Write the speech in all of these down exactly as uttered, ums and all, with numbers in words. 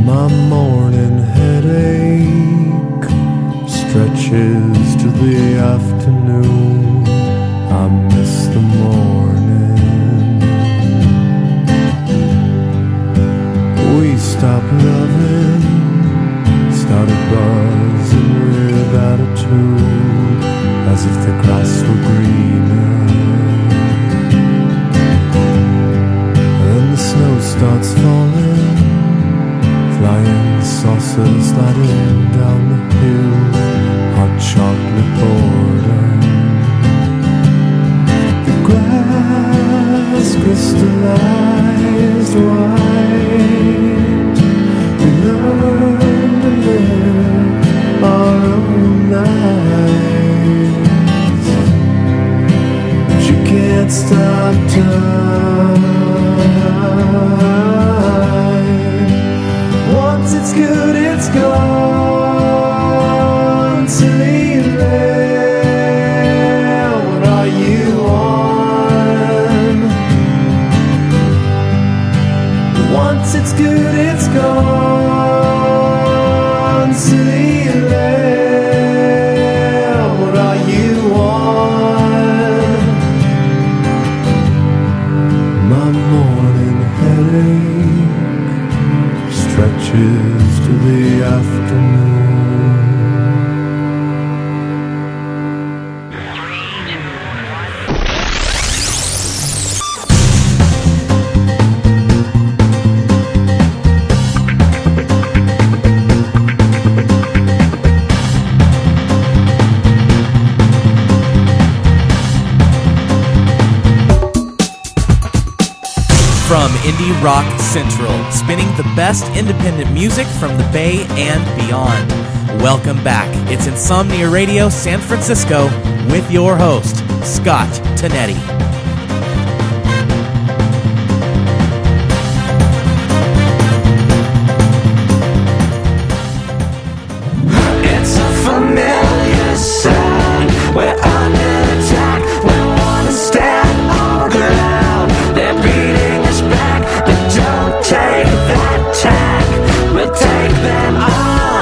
My morning headache stretches to the afternoon. I miss the morning. We stopped loving, started buzzing with attitude, as if the grass were greener. And the snow starts falling, flying saucers sliding down the hill, hot chocolate boredom. The grass crystallized white. We learned to live our own lives, but you can't stop time. Once it's good, it's gone. Celine, what are you on? Once it's good, it's gone. Celine, what are you on? My morning headache stretches to the afternoon. From Indie Rock Central, spinning the best independent music from the Bay and beyond. Welcome back. It's Insomnia Radio San Francisco with your host, Scott Tonetti. It's a familiar sign. We're under attack. We want to stand our ground. They're beating us back, but don't take that tack. We'll take them on.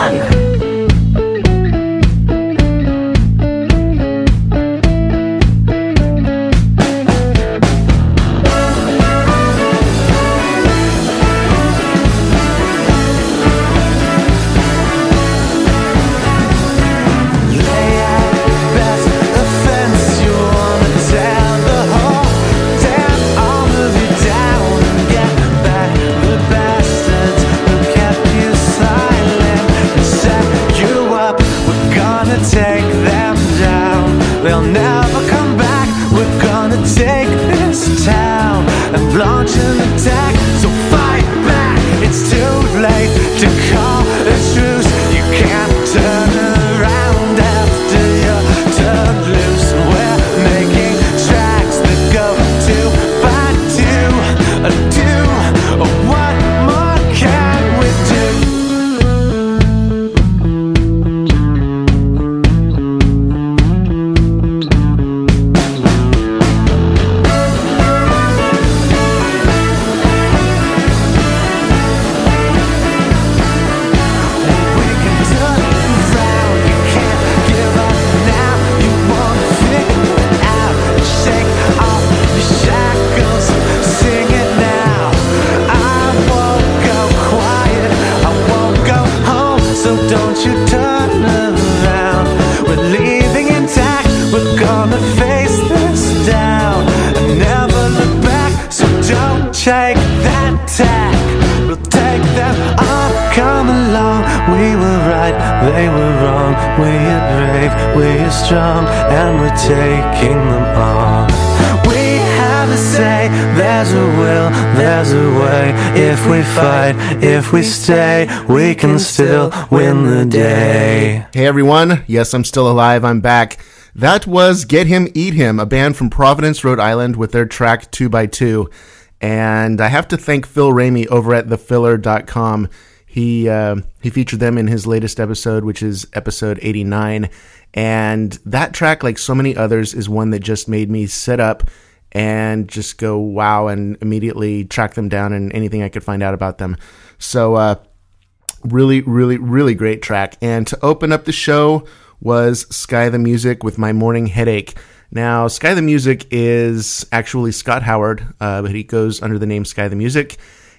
Lay out best the fence you wanna down the hall. Damn all of you down and get back the bastards who kept you silent and set you up. We're gonna take them down. They'll never come back. We're gonna take this town and launch an attack. So fight back. It's too late to call a truce. You can't turn around after you're turned loose. We're making tracks that go two by two. A do. What more can we do? We can turn around. You can't give up now. You wanna figure it out. Shake off your shackles. Sing it now. I won't go quiet. I won't go home. So don't you turn around. We're leaving intact. We're gonna face this down and never look back. So don't take that tack. We'll take them on. Come along. We were right, they were wrong. We are brave, we are strong, and we're taking them on. We have a say. There's a will, there's a way. If we fight, if we stay, we can still win the day. Hey everyone, yes, I'm still alive, I'm back. That was Get Him, Eat Him, a band from Providence, Rhode Island with their track two by two. And I have to thank Phil Ramey over at the filler dot com. He uh, he featured them in his latest episode, which is episode eighty-nine. And that track, like so many others, is one that just made me sit up and just go, wow, and immediately track them down and anything I could find out about them. So uh, Really, really, really great track. And to open up the show was Sky the Music with My Morning Headache. Now, Sky the Music is actually Scott Howard, uh, but he goes under the name Sky the Music.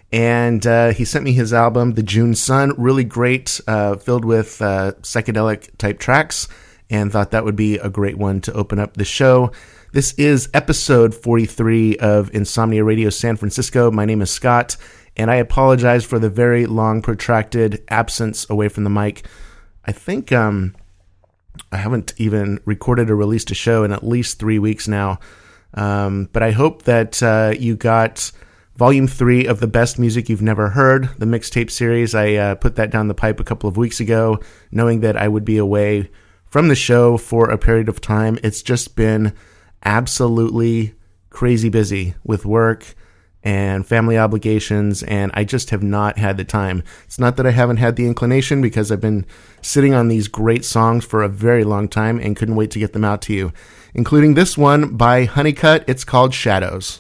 And uh, he sent me his album, The June Sun, really great, uh, filled with uh, psychedelic type tracks, and thought that would be a great one to open up the show. This is episode forty-three of Insomnia Radio San Francisco. My name is Scott, and I apologize for the very long, protracted absence away from the mic. I think um, I haven't even recorded or released a show in at least three weeks now. Um, but I hope that uh, you got Volume three of The Best Music You've Never Heard, the mixtape series. I uh, put that down the pipe a couple of weeks ago, knowing that I would be away from the show for a period of time. It's just been absolutely crazy busy with work and family obligations, and I just have not had the time. It's not that I haven't had the inclination, because I've been sitting on these great songs for a very long time and couldn't wait to get them out to you, including this one by Honeycutt. It's called Shadows.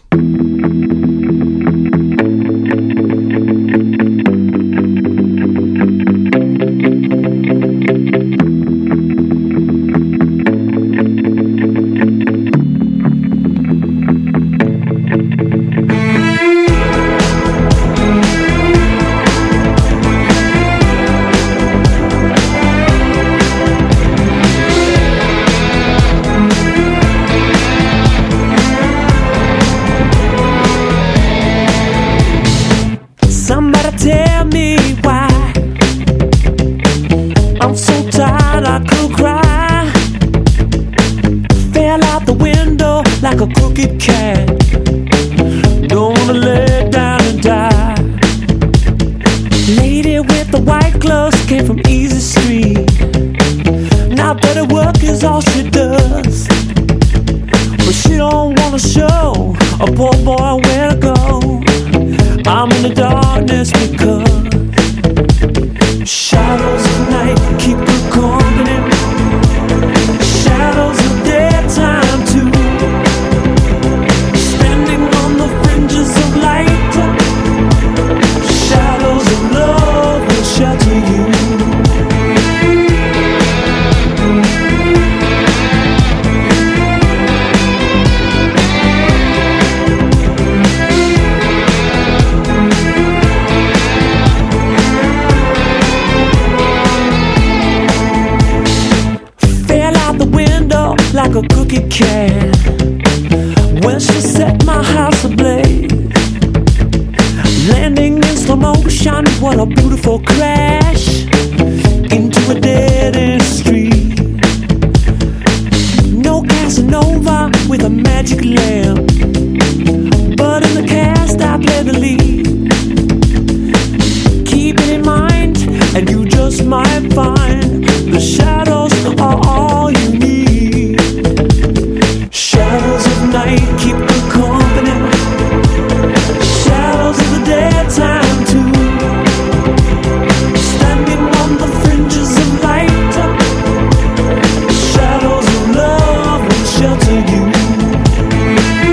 Shelter you.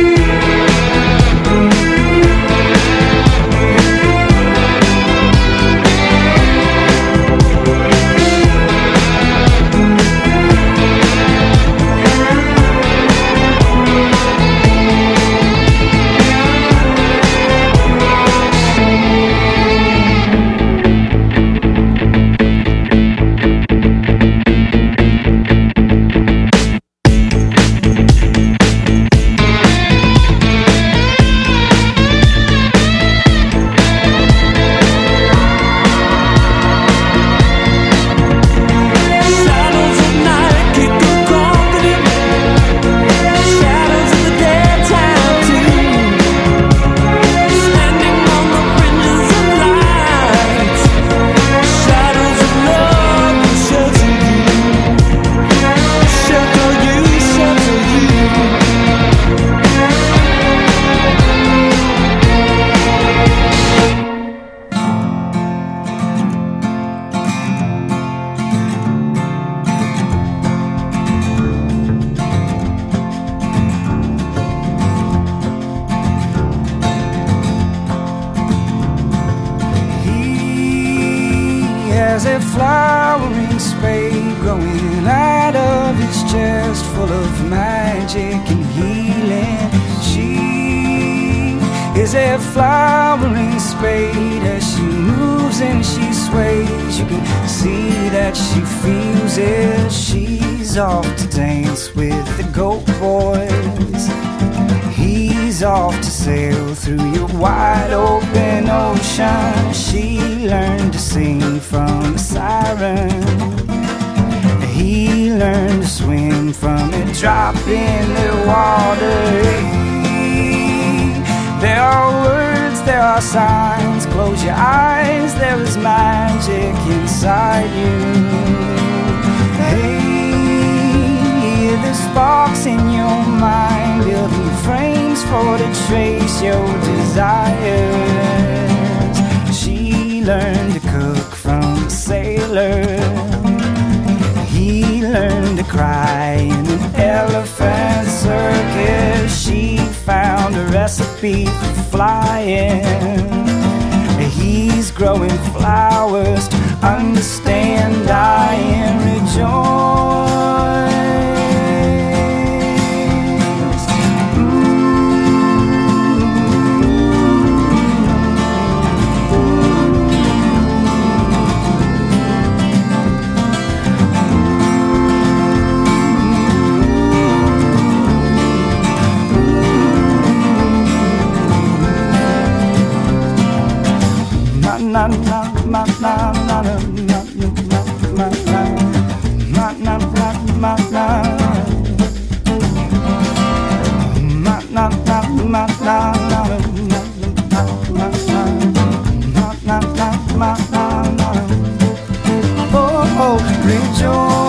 There's a flowering spade growing out of his chest, full of magic and healing. She is a flowering spade. As she moves and she sways, you can see that she feels it. She's off to dance with the goat boys. He's off to sail through your wide open ocean. She learned to sing from a siren. He learned to swim from a drop in the water. There are words, there are signs. Close your eyes, there is magic inside you. Hey, the sparks in your mind, building frames for to trace your desires. She learned to cook from a sailor. He learned to cry in an elephant circus. She found a recipe for flying. He's growing flowers to understand, die and rejoice. Na na na na na na na na na na na. Oh, oh, rejoice.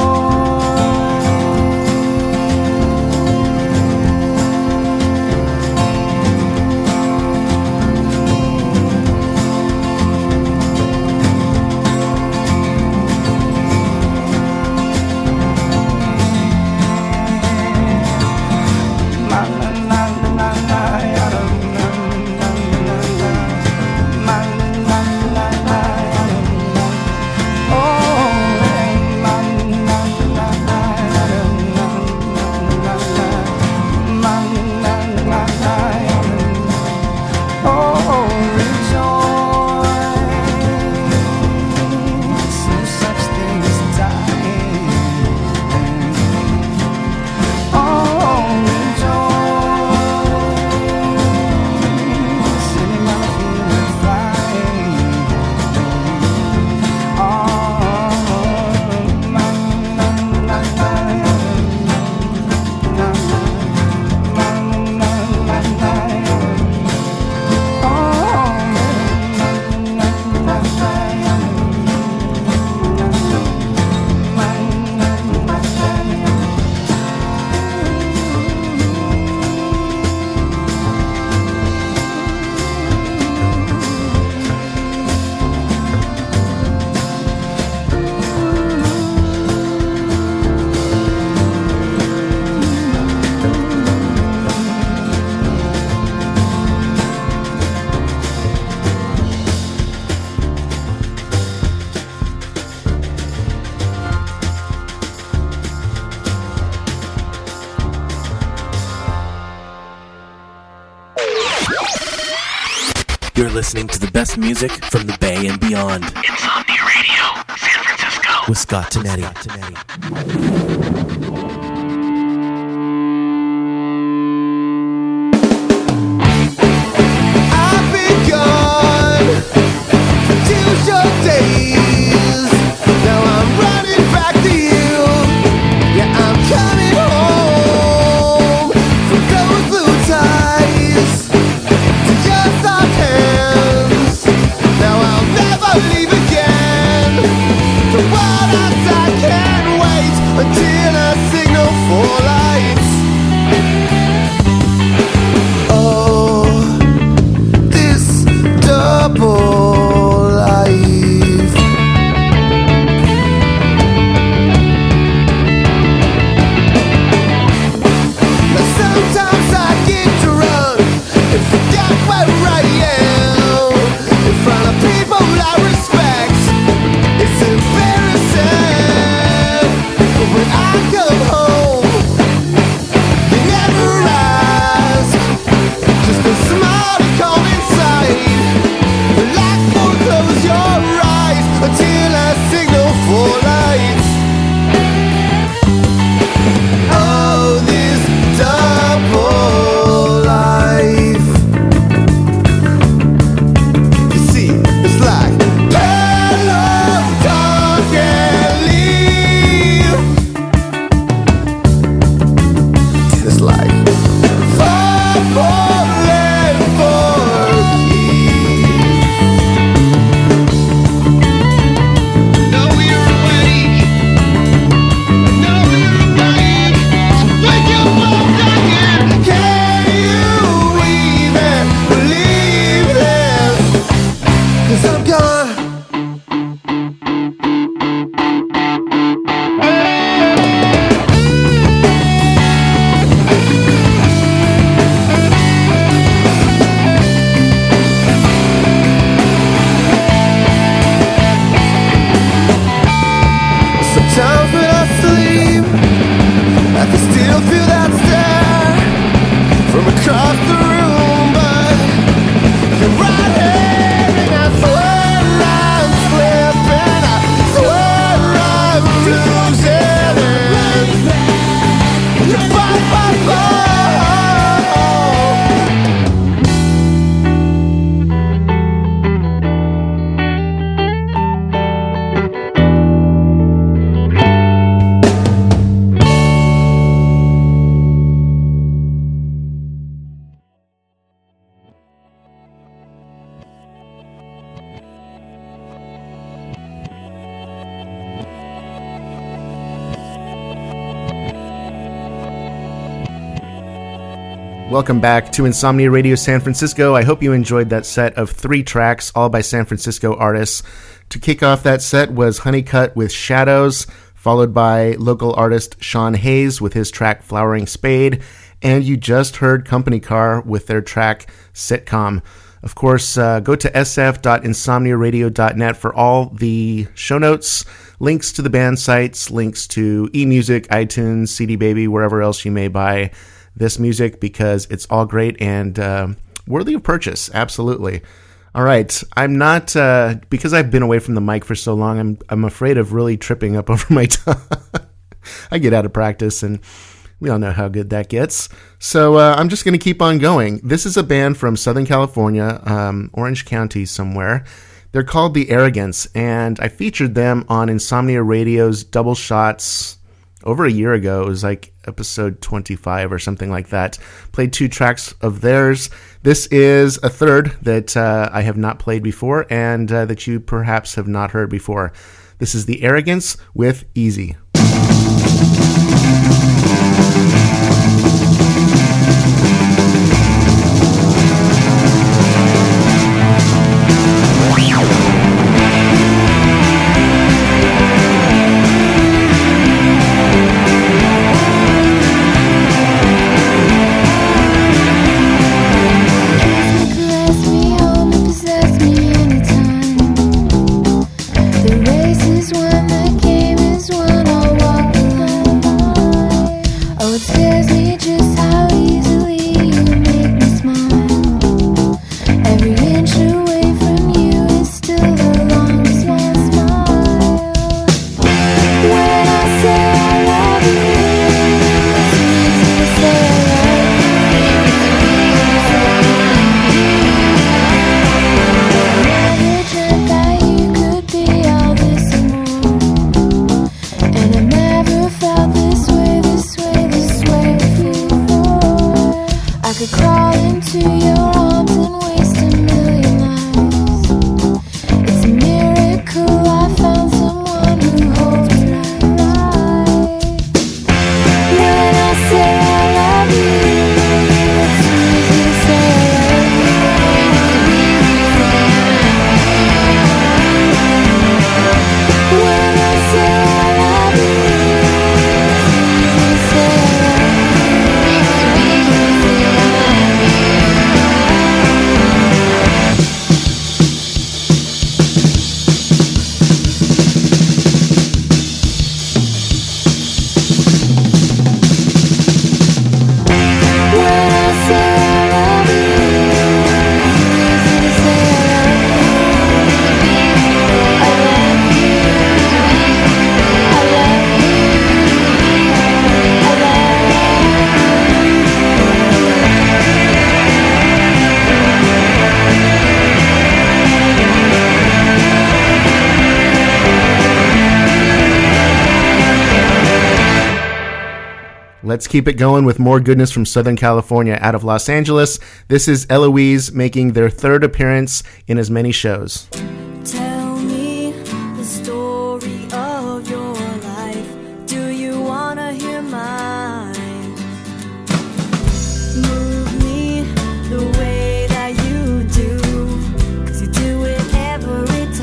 You're listening to the best music from the Bay and beyond. Insomnia Radio, San Francisco. With Scott Tonetti. I've begun two short days. Now I'm running back to you. Yeah, I'm coming home from those blue ties to your soft hands. Now I'll never leave again. The world outside can't wait until I see sun. Sometimes when I sleep, I can still feel that stare from across the room, but you're right here, and I swear I'm slipping, I swear I'm losing it. You're by my phone. Welcome back to Insomnia Radio San Francisco. I hope you enjoyed that set of three tracks, all by San Francisco artists. To kick off that set was Honeycutt with Shadows, followed by local artist Sean Hayes with his track Flowering Spade, and you just heard Company Car with their track Sitcom. Of course, uh, go to s f dot insomnia radio dot net for all the show notes, links to the band sites, links to eMusic, iTunes, C D Baby, wherever else you may buy this music, because it's all great and uh, worthy of purchase. Absolutely. All right. I'm not, uh, because I've been away from the mic for so long, I'm I'm afraid of really tripping up over my tongue. I get out of practice, and we all know how good that gets. So uh, I'm just going to keep on going. This is a band from Southern California, um, Orange County somewhere. They're called The Arrogance, and I featured them on Insomnia Radio's Double Shots over a year ago. It was like episode twenty-five or something like that. Played two tracks of theirs. This is a third that uh, I have not played before, and uh, that you perhaps have not heard before. This is The Arrogance with Easy. Let's keep it going with more goodness from Southern California out of Los Angeles. This is Eloise making their third appearance in as many shows. Tell me the story of your life. Do you wanna hear mine? Move me the way that you do, 'cause you do it every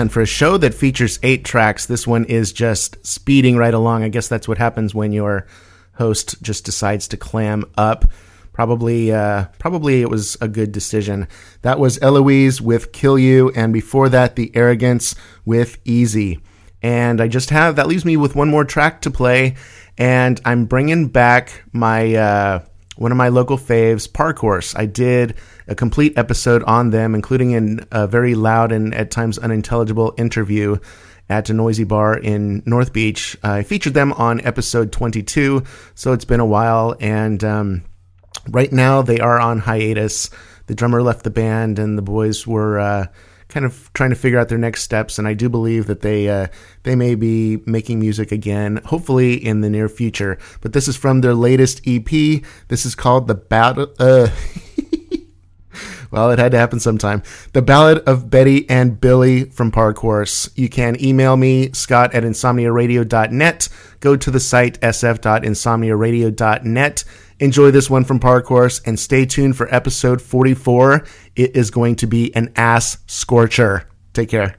man, for a show that features eight tracks, this one is just speeding right along. I guess that's what happens when your host just decides to clam up. Probably, uh, probably it was a good decision. That was Eloise with Kill You, and before that, The Arrogance with Easy. And I just have, that leaves me with one more track to play, and I'm bringing back my, uh, one of my local faves, Park Horse. I did a complete episode on them, including in a very loud and at times unintelligible interview at a noisy bar in North Beach. I featured them on episode twenty-two, so it's been a while, and, um, right now, they are on hiatus. The drummer left the band, and the boys were uh, kind of trying to figure out their next steps. And I do believe that they uh, they may be making music again, hopefully in the near future. But this is from their latest E P. This is called The Battle. Uh, well, it had to happen sometime. The Ballad of Betty and Billy from Park Horse. You can email me, Scott at insomnia radio dot net. Go to the site, s f dot insomnia radio dot net. Enjoy this one from Park Horse, and stay tuned for episode forty-four. It is going to be an ass scorcher. Take care.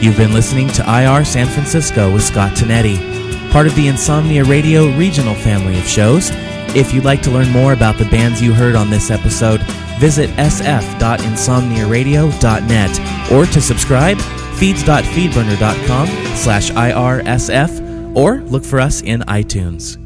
You've been listening to I R San Francisco with Scott Tonetti, part of the Insomnia Radio regional family of shows. If you'd like to learn more about the bands you heard on this episode, visit s f dot insomnia radio dot net, or to subscribe, feeds dot feedburner dot com slash I R S F, or look for us in iTunes.